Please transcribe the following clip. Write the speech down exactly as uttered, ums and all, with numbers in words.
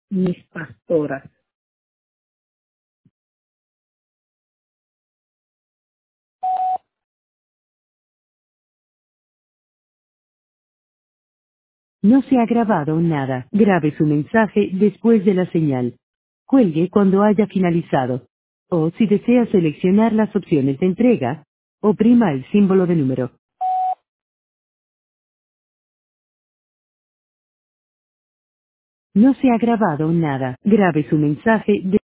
mis pastoras. No se ha grabado nada. Grabe su mensaje después de la señal. Cuelgue cuando haya finalizado. O si desea seleccionar las opciones de entrega, oprima el símbolo de número. No se ha grabado nada. Grabe su mensaje de